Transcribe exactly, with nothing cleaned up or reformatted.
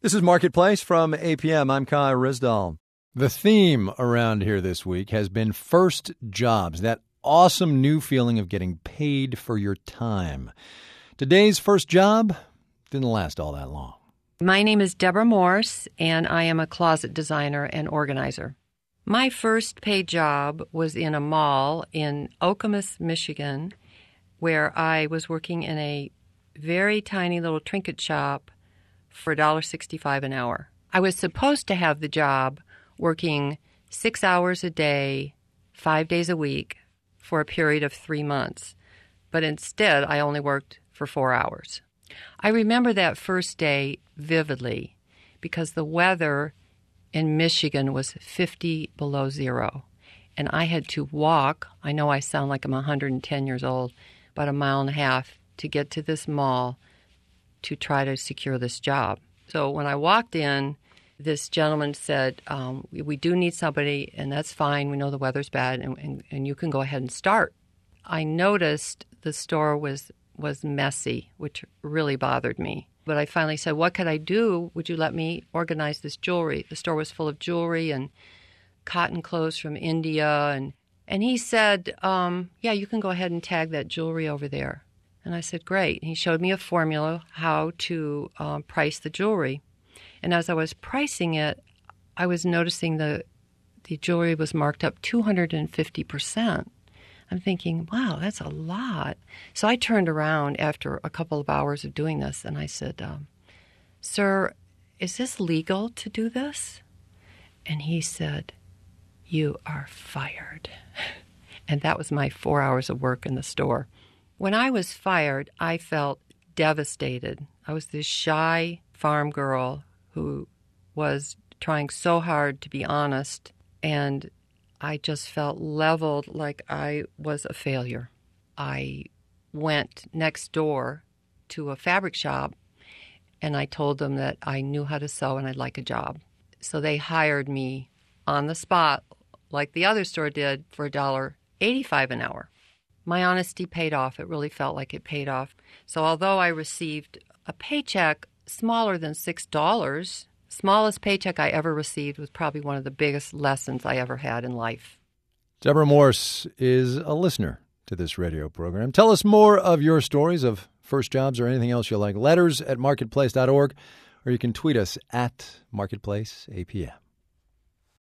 This is Marketplace from A P M. I'm Kai Rizdal. The theme around here this week has been first jobs, that awesome new feeling of getting paid for your time. Today's first job didn't last all that long. My name is Deborah Morse, and I am a closet designer and organizer. My first paid job was in a mall in Okemos, Michigan, where I was working in a very tiny little trinket shop for one dollar sixty-five an hour. I was supposed to have the job working six hours a day, five days a week, for a period of three months. But instead, I only worked for four hours. I remember that first day vividly because the weather in Michigan was fifty below zero. And I had to walk, I know I sound like I'm one hundred ten years old, about a mile and a half to get to this mall to try to secure this job. So when I walked in, this gentleman said, um, we, we do need somebody, and that's fine. We know the weather's bad, and, and, and you can go ahead and start. I noticed the store was, was messy, which really bothered me. But I finally said, what could I do? Would you let me organize this jewelry? The store was full of jewelry and cotton clothes from India. And, and he said, um, yeah, you can go ahead and tag that jewelry over there. And I said, great. And he showed me a formula how to um, price the jewelry. And as I was pricing it, I was noticing the the jewelry was marked up two hundred fifty percent. I'm thinking, wow, that's a lot. So I turned around after a couple of hours of doing this, and I said, um, sir, is this legal to do this? And he said, you are fired. And that was my four hours of work in the store. When I was fired, I felt devastated. I was this shy farm girl who was trying so hard to be honest, and I just felt leveled like I was a failure. I went next door to a fabric shop, and I told them that I knew how to sew and I'd like a job. So they hired me on the spot, like the other store did, for one dollar eighty-five an hour. My honesty paid off. It really felt like it paid off. So although I received a paycheck smaller than six dollars, smallest paycheck I ever received was probably one of the biggest lessons I ever had in life. Deborah Morse is a listener to this radio program. Tell us more of your stories of first jobs or anything else you like. Letters at marketplace dot org, or you can tweet us at Marketplace A P M.